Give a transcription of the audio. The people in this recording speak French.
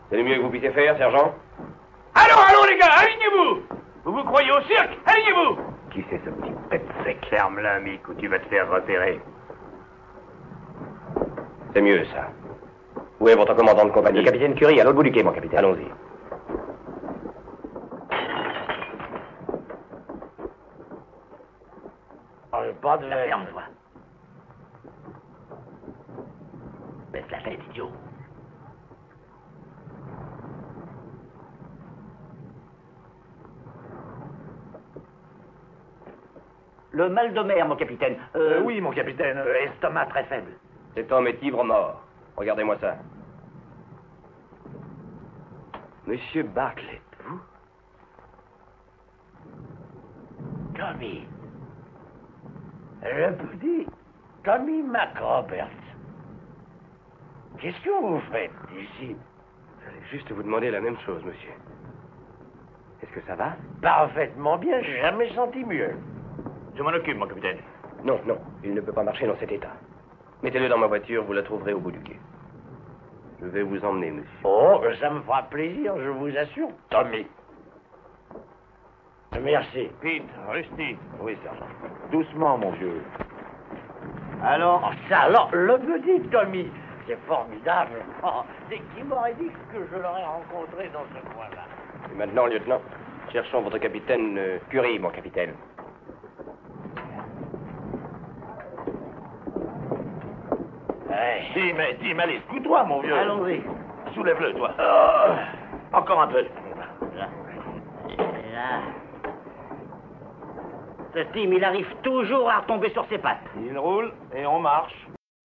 C'est le mieux que vous puissiez faire, sergent? Allons, les gars, alignez-vous! Vous vous croyez au cirque? Alignez-vous! Qui c'est ce petit pet sec? Ferme-la, Mick, ou tu vas te faire repérer. C'est mieux, ça. Où est votre commandant de compagnie? Le capitaine Curie, à l'autre bout du quai, mon capitaine. Allons-y. Pas de... Ferme-toi. Baisse la tête, idiot. Le mal de mer, mon capitaine. Oui, mon capitaine. Estomac très faible. Cet homme est ivre mort. Regardez-moi ça. Monsieur Bartlett, vous? Tommy. Je vous dis, Tommy McRoberts. Qu'est-ce que vous faites ici? J'allais juste vous demander la même chose, monsieur. Est-ce que ça va? Parfaitement bien, j'ai jamais senti mieux. Je m'en occupe, mon capitaine. Non, non, il ne peut pas marcher dans cet état. Mettez-le dans ma voiture, vous la trouverez au bout du quai. Je vais vous emmener, monsieur. Oh, ça me fera plaisir, je vous assure, Tommy. Merci. Pete, Rusty. Oui, sergent. Doucement, mon vieux. Alors, ça, alors, le petit Tommy, c'est formidable. Oh, c'est qui m'aurait dit que je l'aurais rencontré dans ce coin-là? Et maintenant, lieutenant, cherchons votre capitaine Curie, mon capitaine. Tim, allez, secoue-toi, mon vieux. Allons-y. Soulève-le, toi. Oh, encore un peu. Là. Ce Tim, il arrive toujours à retomber sur ses pattes. Il roule et on marche.